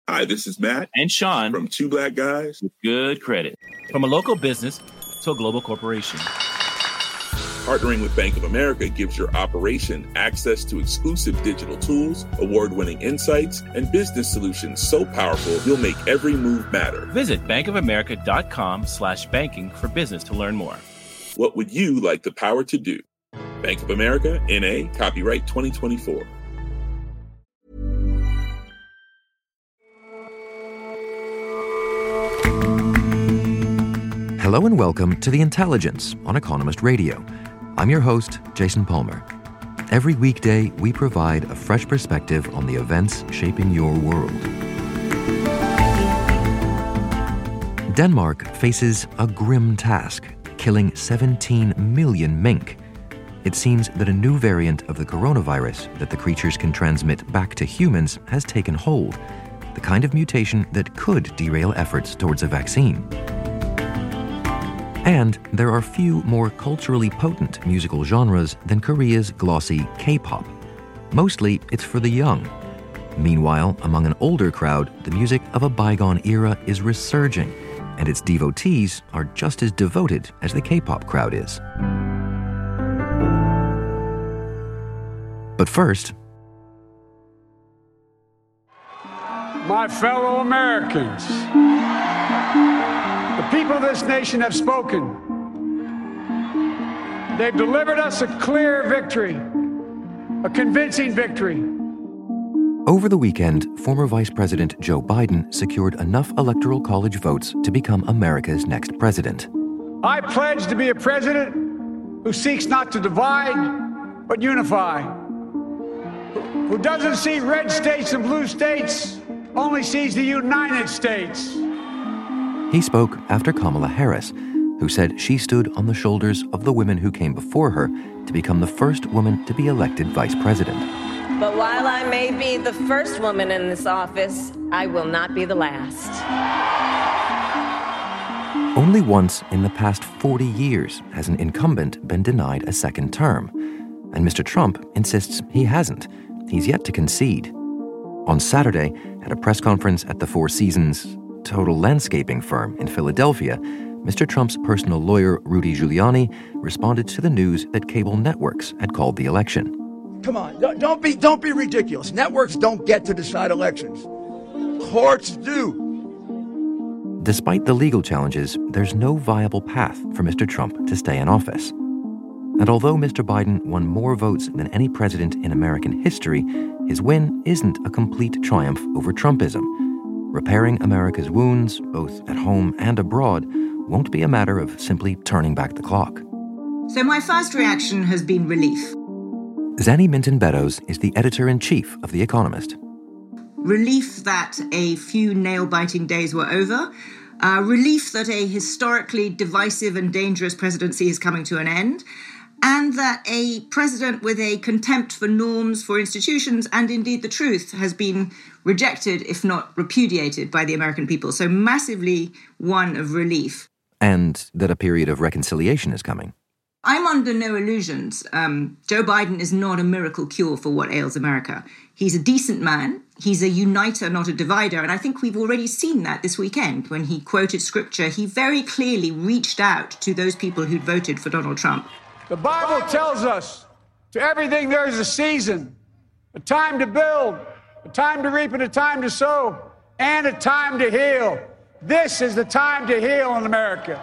Hi, this is Matt and Sean from Two Black Guys with Good Credit. From a local business to a global corporation. Partnering with Bank of America gives your operation access to exclusive digital tools, award-winning insights, and business solutions so powerful you'll make every move matter. Visit bankofamerica.com/banking for business to learn more. What would you like the power to do? Bank of America, N.A., copyright 2024. Hello and welcome to The Intelligence on Economist Radio. I'm your host, Jason Palmer. Every weekday, we provide a fresh perspective on the events shaping your world. Denmark faces a grim task, killing 17 million mink. It seems that a new variant of the coronavirus that the creatures can transmit back to humans has taken hold, the kind of mutation that could derail efforts towards a vaccine. And there are few more culturally potent musical genres than Korea's glossy K-pop. Mostly, it's for the young. Meanwhile, among an older crowd, the music of a bygone era is resurging, and its devotees are just as devoted as the K-pop crowd is. But first, my fellow Americans, the people of this nation have spoken. They've delivered us a clear victory, a convincing victory. Over the weekend, former Vice President Joe Biden secured enough Electoral College votes to become America's next president. I pledge to be a president who seeks not to divide, but unify, who doesn't see red states and blue states, only sees the United States. He spoke after Kamala Harris, who said she stood on the shoulders of the women who came before her to become the first woman to be elected vice president. But while I may be the first woman in this office, I will not be the last. Only once in the past 40 years has an incumbent been denied a second term, and Mr. Trump insists he hasn't. He's yet to concede. On Saturday, at a press conference at the Four Seasons Total Landscaping firm in Philadelphia, Mr. Trump's personal lawyer, Rudy Giuliani, responded to the news that cable networks had called the election. Come on, don't be ridiculous. Networks don't get to decide elections. Courts do. Despite the legal challenges, there's no viable path for Mr. Trump to stay in office. And although Mr. Biden won more votes than any president in American history, his win isn't a complete triumph over Trumpism. Repairing America's wounds, both at home and abroad, won't be a matter of simply turning back the clock. So my first reaction has been relief. Zanny Minton-Beddoes is the editor-in-chief of The Economist. Relief that a few nail-biting days were over. Relief that a historically divisive and dangerous presidency is coming to an end. And that a president with a contempt for norms, for institutions, and indeed the truth has been rejected, if not repudiated, by the American people. So massively one of relief. And that a period of reconciliation is coming. I'm under no illusions. Joe Biden is not a miracle cure for what ails America. He's a decent man. He's a uniter, not a divider. And I think we've already seen that this weekend. When he quoted scripture, he very clearly reached out to those people who'd voted for Donald Trump. The Bible tells us, to everything there is a season, a time to build, a time to reap and a time to sow, and a time to heal. This is the time to heal in America.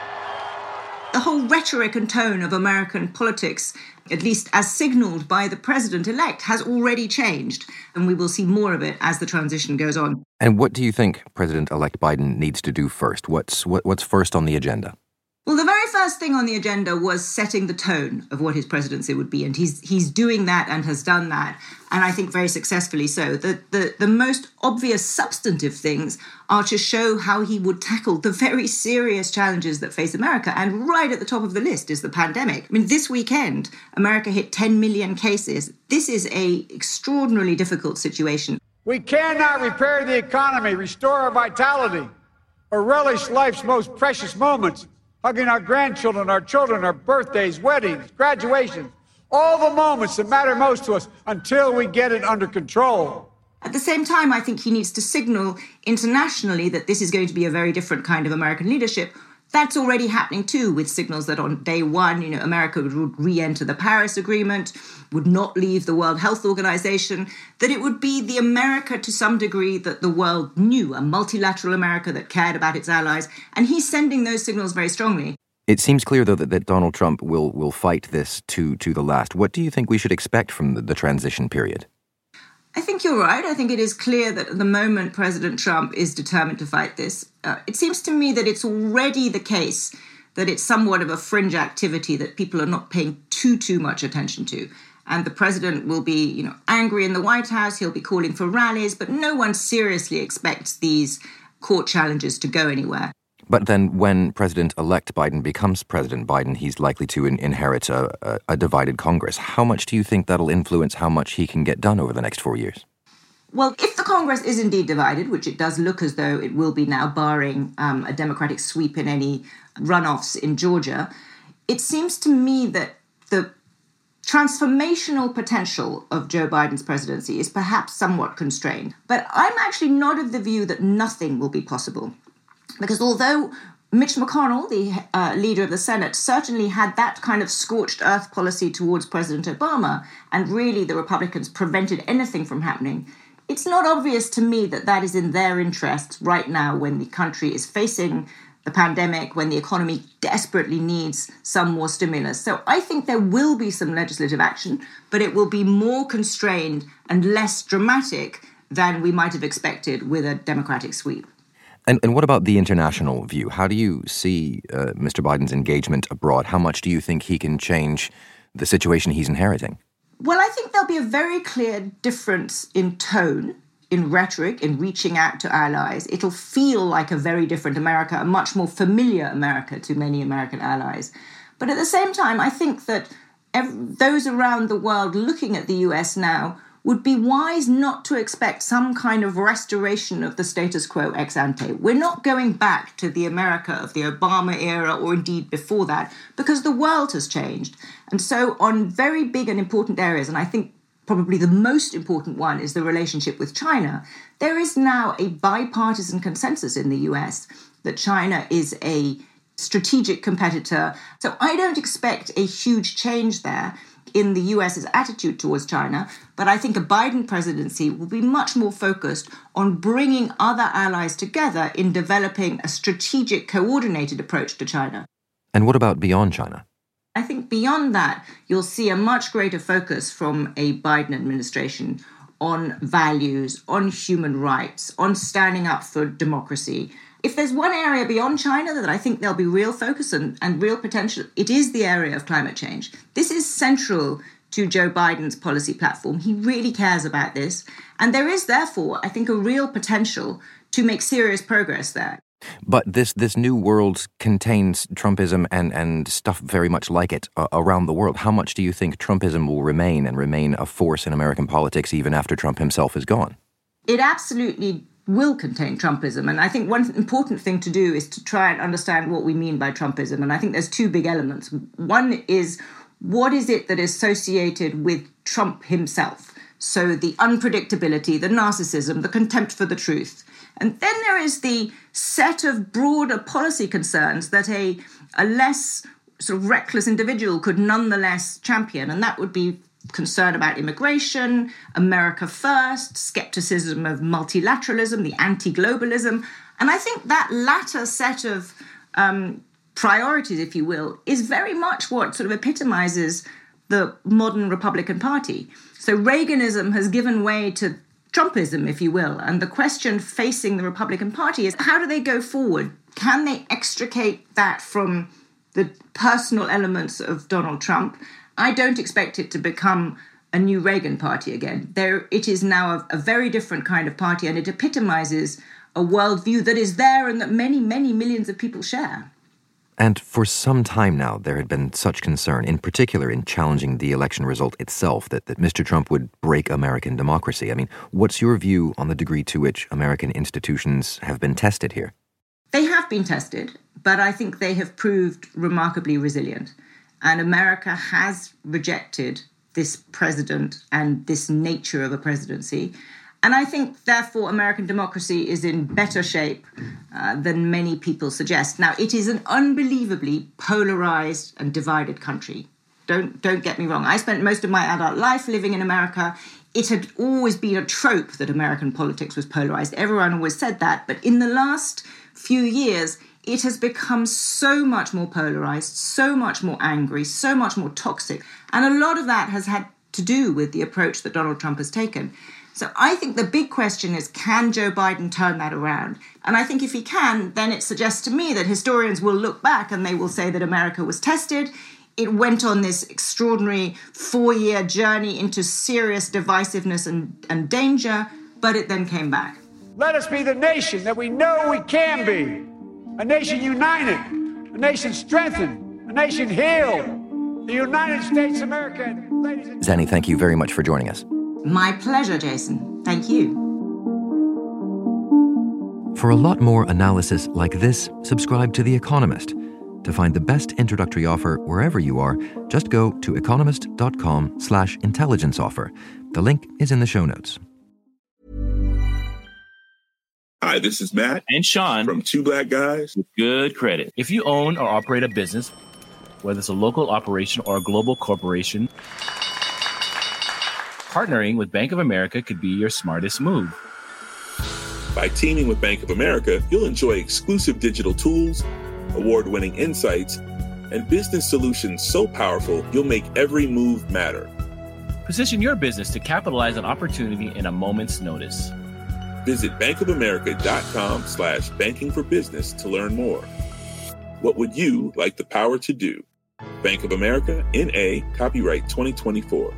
The whole rhetoric and tone of American politics, at least as signaled by the president-elect, has already changed, and we will see more of it as the transition goes on. And what do you think President-elect Biden needs to do first? What's first on the agenda? Well, the very first thing on the agenda was setting the tone of what his presidency would be, and he's doing that and has done that, and I think very successfully so. The most obvious substantive things are to show how he would tackle the very serious challenges that face America, and right at the top of the list is the pandemic. I mean, this weekend, America hit 10 million cases. This is an extraordinarily difficult situation. We cannot repair the economy, restore our vitality, or relish life's most precious moments, hugging our grandchildren, our children, our birthdays, weddings, graduations, all the moments that matter most to us until we get it under control. At the same time, I think he needs to signal internationally that this is going to be a very different kind of American leadership. That's already happening too, with signals that on day one, America would re-enter the Paris Agreement, would not leave the World Health Organization, that it would be the America to some degree that the world knew, a multilateral America that cared about its allies. And he's sending those signals very strongly. It seems clear, though, that Donald Trump will fight this to the last. What do you think we should expect from the transition period? I think you're right. I think it is clear that at the moment President Trump is determined to fight this. It seems to me that it's already the case that it's somewhat of a fringe activity that people are not paying too much attention to. And the president will be, angry in the White House. He'll be calling for rallies, but no one seriously expects these court challenges to go anywhere. But then when President-elect Biden becomes President Biden, he's likely to inherit a divided Congress. How much do you think that'll influence how much he can get done over the next 4 years? Well, if the Congress is indeed divided, which it does look as though it will be now, barring a Democratic sweep in any runoffs in Georgia, it seems to me that the transformational potential of Joe Biden's presidency is perhaps somewhat constrained. But I'm actually not of the view that nothing will be possible. Because although Mitch McConnell, the leader of the Senate, certainly had that kind of scorched earth policy towards President Obama, and really the Republicans prevented anything from happening, it's not obvious to me that that is in their interests right now when the country is facing the pandemic, when the economy desperately needs some more stimulus. So I think there will be some legislative action, but it will be more constrained and less dramatic than we might have expected with a Democratic sweep. And what about the international view? How do you see Mr. Biden's engagement abroad? How much do you think he can change the situation he's inheriting? Well, I think there'll be a very clear difference in tone, in rhetoric, in reaching out to allies. It'll feel like a very different America, a much more familiar America to many American allies. But at the same time, I think that those around the world looking at the US now would be wise not to expect some kind of restoration of the status quo ex ante. We're not going back to the America of the Obama era or indeed before that, because the world has changed. And so on very big and important areas, and I think probably the most important one is the relationship with China, there is now a bipartisan consensus in the US that China is a strategic competitor. So I don't expect a huge change there in the US's attitude towards China, but I think a Biden presidency will be much more focused on bringing other allies together in developing a strategic, coordinated approach to China. And what about beyond China? I think beyond that, you'll see a much greater focus from a Biden administration on values, on human rights, on standing up for democracy. If there's one area beyond China that I think there'll be real focus and real potential, it is the area of climate change. This is central to Joe Biden's policy platform. He really cares about this. And there is, therefore, I think, a real potential to make serious progress there. But this new world contains Trumpism and stuff very much like it around the world. How much do you think Trumpism will remain a force in American politics even after Trump himself is gone? It absolutely will contain Trumpism. And I think one important thing to do is to try and understand what we mean by Trumpism. And I think there's two big elements. One is, what is it that is associated with Trump himself? So the unpredictability, the narcissism, the contempt for the truth. And then there is the set of broader policy concerns that a less sort of reckless individual could nonetheless champion. And that would be concern about immigration, America first, skepticism of multilateralism, the anti-globalism. And I think that latter set of priorities, if you will, is very much what sort of epitomizes the modern Republican Party. So Reaganism has given way to Trumpism, if you will. And the question facing the Republican Party is, how do they go forward? Can they extricate that from the personal elements of Donald Trump? I don't expect it to become a new Reagan party again. It is now a very different kind of party, and it epitomizes a worldview that is there and that many, many millions of people share. And for some time now, there had been such concern, in particular in challenging the election result itself, that Mr. Trump would break American democracy. I mean, what's your view on the degree to which American institutions have been tested here? They have been tested, but I think they have proved remarkably resilient. And America has rejected this president and this nature of a presidency. And I think, therefore, American democracy is in better shape than many people suggest. Now, it is an unbelievably polarized and divided country. Don't get me wrong. I spent most of my adult life living in America. It had always been a trope that American politics was polarized. Everyone always said that. But in the last few years, it has become so much more polarized, so much more angry, so much more toxic. And a lot of that has had to do with the approach that Donald Trump has taken. So I think the big question is, can Joe Biden turn that around? And I think if he can, then it suggests to me that historians will look back and they will say that America was tested. It went on this extraordinary 4-year journey into serious divisiveness and danger, but it then came back. Let us be the nation that we know we can be. A nation united, a nation strengthened, a nation healed. The United States of America. Ladies and Zanny, thank you very much for joining us. My pleasure, Jason. Thank you. For a lot more analysis like this, subscribe to The Economist. To find the best introductory offer wherever you are, just go to economist.com/intelligence offer. The link is in the show notes. Hi, this is Matt And Sean from Two Black Guys with Good Credit. If you own or operate a business, whether it's a local operation or a global corporation, partnering with Bank of America could be your smartest move. By teaming with Bank of America, you'll enjoy exclusive digital tools, award-winning insights, and business solutions so powerful you'll make every move matter. Position your business to capitalize on opportunity in a moment's notice. Visit bankofamerica.com/banking for business to learn more. What would you like the power to do? Bank of America, N.A., copyright 2024.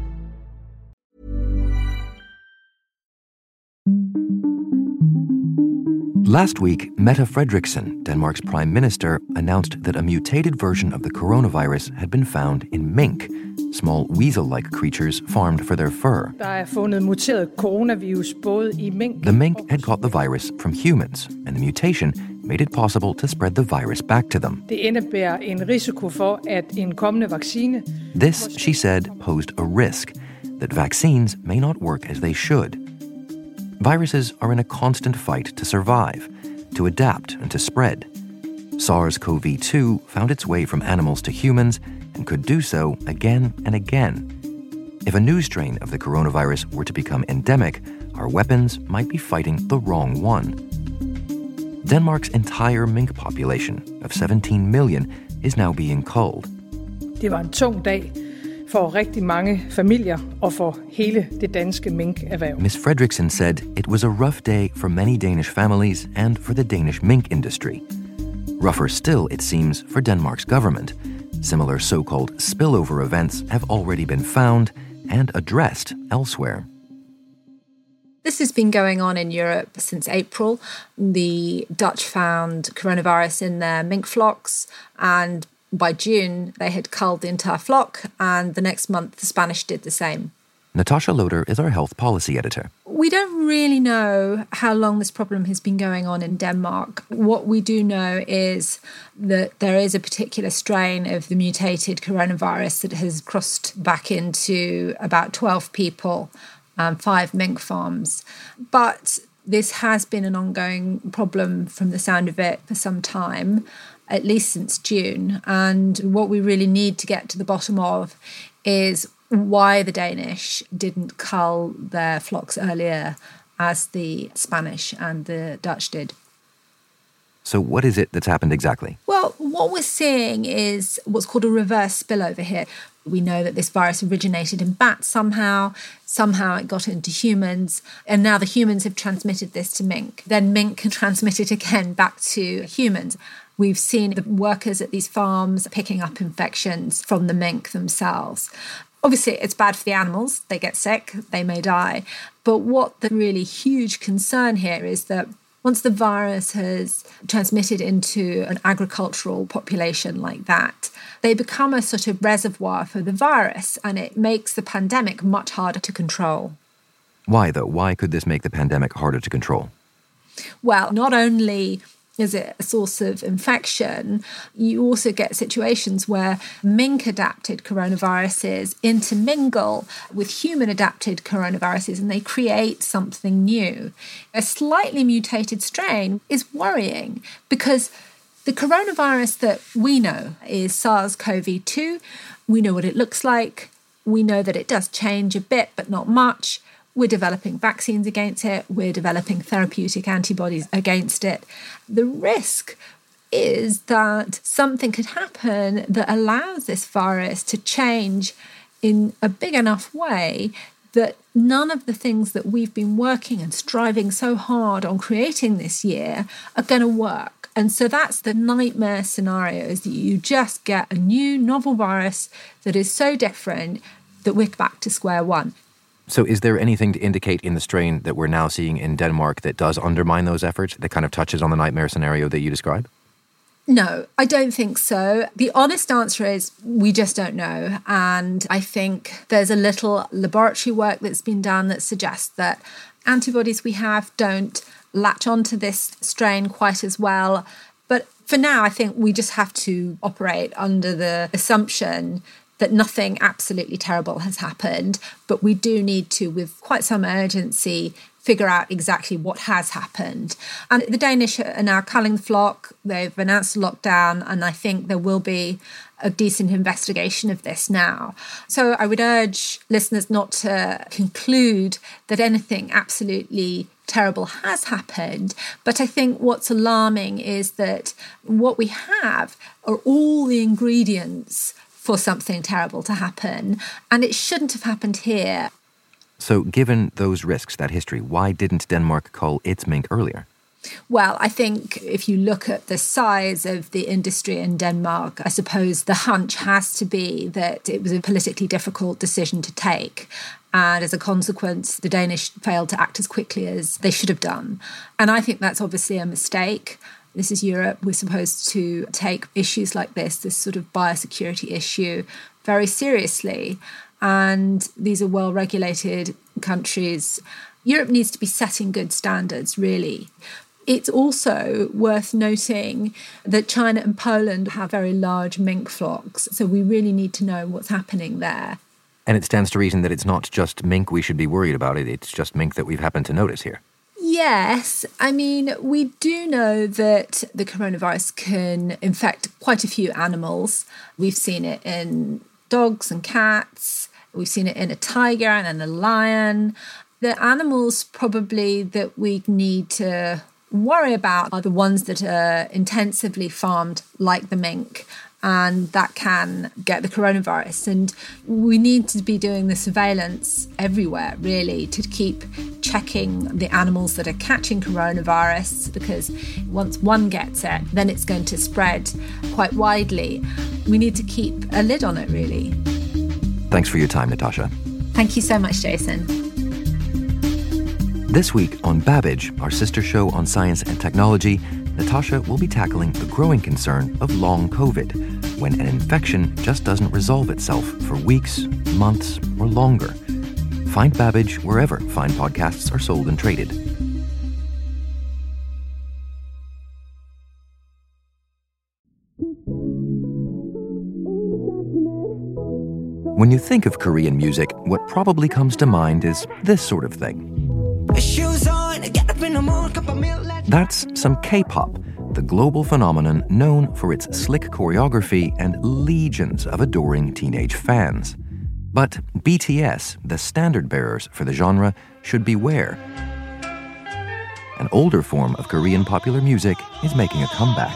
Last week, Mette Frederiksen, Denmark's prime minister, announced that a mutated version of the coronavirus had been found in mink, small weasel-like creatures farmed for their fur. Der er fundet muteret coronavirus både i mink. The mink had got the virus from humans, and the mutation made it possible to spread the virus back to them. Det indebærer en risiko for, at en kommende vaccine... This, she said, posed a risk that vaccines may not work as they should. Viruses are in a constant fight to survive, to adapt and to spread. SARS-CoV-2 found its way from animals to humans and could do so again and again. If a new strain of the coronavirus were to become endemic, our weapons might be fighting the wrong one. Denmark's entire mink population of 17 million is now being culled. Det var en tung dag for rigtig mange familier og for hele det danske minkerhverv. Ms. Frederiksen said it was a rough day for many Danish families and for the Danish mink industry. Rougher still, it seems, for Denmark's government. Similar so-called spillover events have already been found and addressed elsewhere. This has been going on in Europe since April. The Dutch found coronavirus in their mink flocks, and by June, they had culled the entire flock, and the next month, the Spanish did the same. Natasha Loder is our health policy editor. We don't really know how long this problem has been going on in Denmark. What we do know is that there is a particular strain of the mutated coronavirus that has crossed back into about 12 people, 5 mink farms. But this has been an ongoing problem from the sound of it for some time, at least since June. And what we really need to get to the bottom of is why the Danish didn't cull their flocks earlier as the Spanish and the Dutch did. So what is it that's happened exactly? Well, what we're seeing is what's called a reverse spillover here. We know that this virus originated in bats somehow it got into humans, and now the humans have transmitted this to mink. Then mink can transmit it again back to humans. We've seen the workers at these farms picking up infections from the mink themselves. Obviously, it's bad for the animals. They get sick, they may die. But what the really huge concern here is that once the virus has transmitted into an agricultural population like that, they become a sort of reservoir for the virus, and it makes the pandemic much harder to control. Why, though? Why could this make the pandemic harder to control? Well, not only as a source of infection, you also get situations where mink-adapted coronaviruses intermingle with human-adapted coronaviruses and they create something new. A slightly mutated strain is worrying because the coronavirus that we know is SARS-CoV-2. We know what it looks like. We know that it does change a bit, but not much. We're developing vaccines against it. We're developing therapeutic antibodies against it. The risk is that something could happen that allows this virus to change in a big enough way that none of the things that we've been working and striving so hard on creating this year are going to work. And so that's the nightmare scenario, is that you just get a new novel virus that is so different that we're back to square one. So is there anything to indicate in the strain that we're now seeing in Denmark that does undermine those efforts, that kind of touches on the nightmare scenario that you describe? No, I don't think so. The honest answer is we just don't know. And I think there's a little laboratory work that's been done that suggests that antibodies we have don't latch onto this strain quite as well. But for now, I think we just have to operate under the assumption that nothing absolutely terrible has happened, but we do need to, with quite some urgency, figure out exactly what has happened. And the Danish are now culling the flock. They've announced a lockdown, and I think there will be a decent investigation of this now. So I would urge listeners not to conclude that anything absolutely terrible has happened. But I think what's alarming is that what we have are all the ingredients for something terrible to happen, and it shouldn't have happened here. So given those risks, that history, why didn't Denmark cull its mink earlier? Well, I think if you look at the size of the industry in Denmark, I suppose the hunch has to be that it was a politically difficult decision to take. And as a consequence, the Danish failed to act as quickly as they should have done. And I think that's obviously a mistake. This is Europe. We're supposed to take issues like this sort of biosecurity issue, very seriously. And these are well-regulated countries. Europe needs to be setting good standards, really. It's also worth noting that China and Poland have very large mink flocks, so we really need to know what's happening there. And it stands to reason that it's not just mink we should be worried about, it's just mink that we've happened to notice here. Yes. I mean, we do know that the coronavirus can infect quite a few animals. We've seen it in dogs and cats. We've seen it in a tiger and in a lion. The animals probably that we need to worry about are the ones that are intensively farmed, like the mink, and that can get the coronavirus. And we need to be doing the surveillance everywhere, really, to keep checking the animals that are catching coronavirus, because once one gets it, then it's going to spread quite widely. We need to keep a lid on it, really. Thanks for your time, Natasha. Thank you so much, Jason. This week on Babbage, our sister show on science and technology, Natasha will be tackling the growing concern of long COVID, when an infection just doesn't resolve itself for weeks, months, or longer. Find Babbage wherever fine podcasts are sold and traded. When you think of Korean music, what probably comes to mind is this sort of thing. That's some K-pop, the global phenomenon known for its slick choreography and legions of adoring teenage fans. But BTS, the standard bearers for the genre, should beware. An older form of Korean popular music is making a comeback.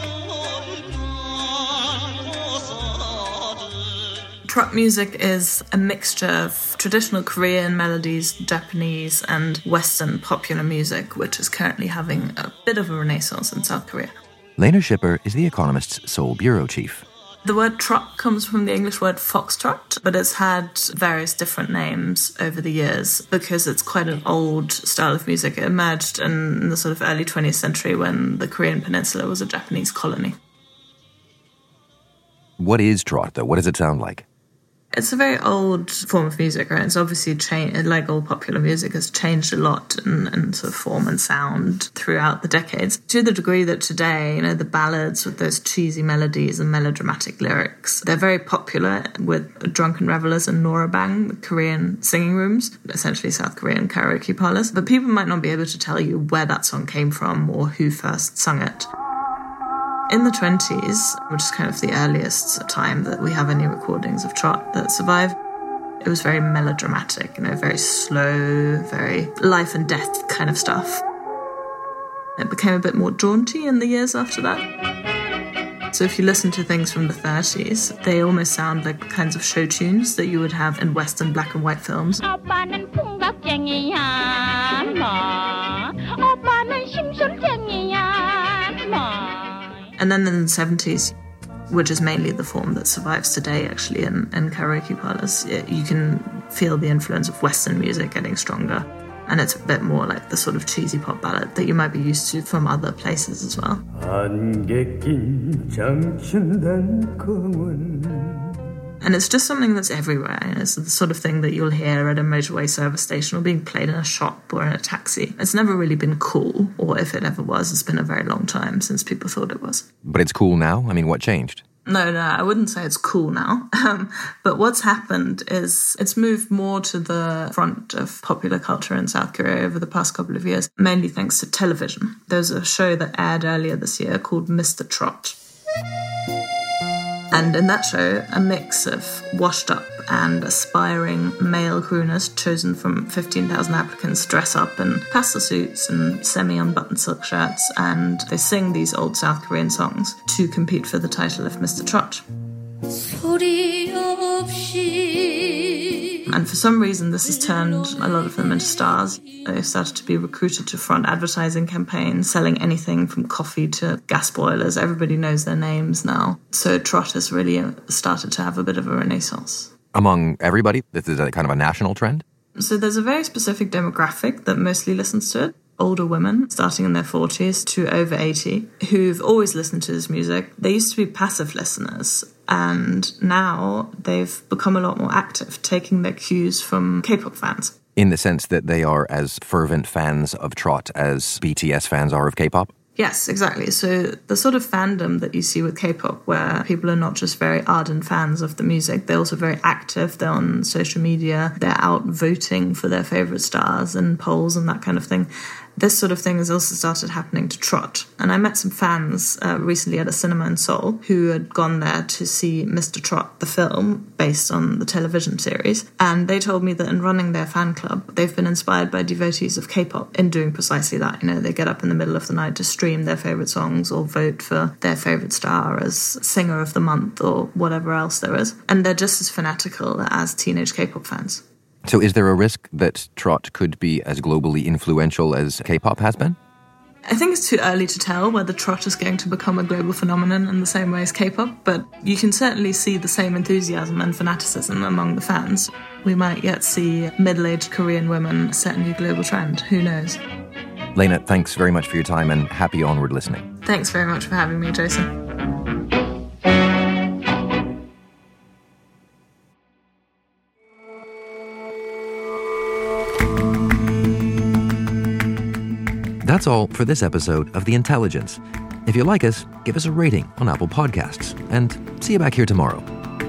Trap music is a mixture of traditional Korean melodies, Japanese and Western popular music, which is currently having a bit of a renaissance in South Korea. Lena Schipper is The Economist's Seoul bureau chief. The word trap comes from the English word foxtrot, but it's had various different names over the years because it's quite an old style of music. It emerged in the sort of early 20th century when the Korean peninsula was a Japanese colony. What is trot, though? What does it sound like? It's a very old form of music, right? It's obviously changed, like all popular music, has changed a lot in sort of form and sound throughout the decades, to the degree that today, the ballads with those cheesy melodies and melodramatic lyrics, they're very popular with drunken revelers and Noraebang, the Korean singing rooms, essentially South Korean karaoke parlors. But people might not be able to tell you where that song came from or who first sung it. In the 20s, which is kind of the earliest time that we have any recordings of trot that survive, it was very melodramatic, very slow, very life and death kind of stuff. It became a bit more jaunty in the years after that. So if you listen to things from the 30s, they almost sound like the kinds of show tunes that you would have in Western black and white films. And then in the 70s, which is mainly the form that survives today, actually, in karaoke parlors, you can feel the influence of Western music getting stronger. And it's a bit more like the sort of cheesy pop ballad that you might be used to from other places as well. And it's just something that's everywhere. It's the sort of thing that you'll hear at a motorway service station or being played in a shop or in a taxi. It's never really been cool, or if it ever was, it's been a very long time since people thought it was. But it's cool now? I mean, what changed? No, I wouldn't say it's cool now. But what's happened is it's moved more to the front of popular culture in South Korea over the past couple of years, mainly thanks to television. There's a show that aired earlier this year called Mr. Trot. And in that show, a mix of washed-up and aspiring male crooners chosen from 15,000 applicants dress up in pastel suits and semi-unbuttoned silk shirts, and they sing these old South Korean songs to compete for the title of Mr. Trot. And for some reason, this has turned a lot of them into stars. They've started to be recruited to front advertising campaigns, selling anything from coffee to gas boilers. Everybody knows their names now. So trot has really started to have a bit of a renaissance. Among everybody? This is a kind of a national trend? So there's a very specific demographic that mostly listens to it. Older women, starting in their 40s to over 80, who've always listened to this music. They used to be passive listeners, and now they've become a lot more active, taking their cues from K-pop fans. In the sense that they are as fervent fans of trot as BTS fans are of K-pop? Yes, exactly. So the sort of fandom that you see with K-pop, where people are not just very ardent fans of the music, they're also very active. They're on social media. They're out voting for their favourite stars in polls and that kind of thing. This sort of thing has also started happening to trot. And I met some fans recently at a cinema in Seoul who had gone there to see Mr. Trot, the film, based on the television series. And they told me that in running their fan club, they've been inspired by devotees of K-pop in doing precisely that. They get up in the middle of the night to stream their favourite songs or vote for their favourite star as singer of the month or whatever else there is. And they're just as fanatical as teenage K-pop fans. So is there a risk that trot could be as globally influential as K-pop has been? I think it's too early to tell whether trot is going to become a global phenomenon in the same way as K-pop, but you can certainly see the same enthusiasm and fanaticism among the fans. We might yet see middle-aged Korean women set a new global trend. Who knows? Lena, thanks very much for your time and happy onward listening. Thanks very much for having me, Jason. That's all for this episode of The Intelligence. If you like us, give us a rating on Apple Podcasts, and see you back here tomorrow.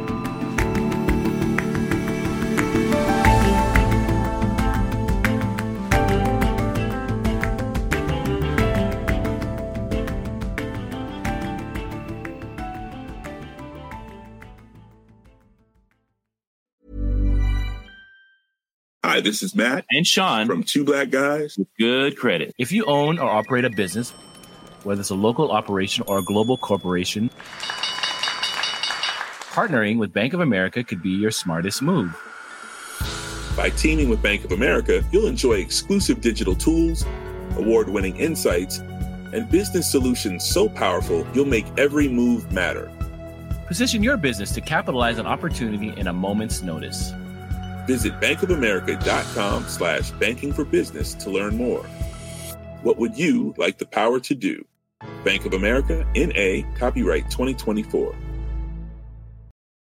Hi, this is Matt and Sean from Two Black Guys with Good Credit. If you own or operate a business, whether it's a local operation or a global corporation, partnering with Bank of America could be your smartest move. By teaming with Bank of America, you'll enjoy exclusive digital tools, award-winning insights, and business solutions so powerful you'll make every move matter. Position your business to capitalize on opportunity in a moment's notice. Visit bankofamerica.com/banking for business to learn more. What would you like the power to do? Bank of America, N.A., copyright 2024.